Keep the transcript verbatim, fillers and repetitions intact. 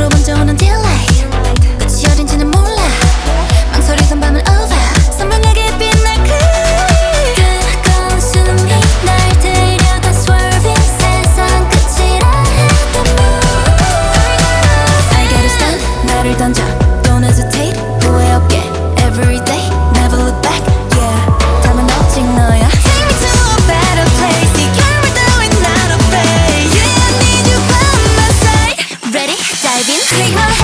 곁으로 먼저 오는 delight 끝이 어딘지는 몰라 망설이던 밤은 over 선명하게 빛날 clear 뜨거운 숨이 날 데려가 swerving 세상 끝이라 했던 moon I gotta stand 나를 던져 don't hesitate 후회 없게 everyday never look back yeah 다음은 오직 너야 Take me to a better place 네 결을 따윈 not afraid yeah I need you by my side Ready? Dive in Take my hand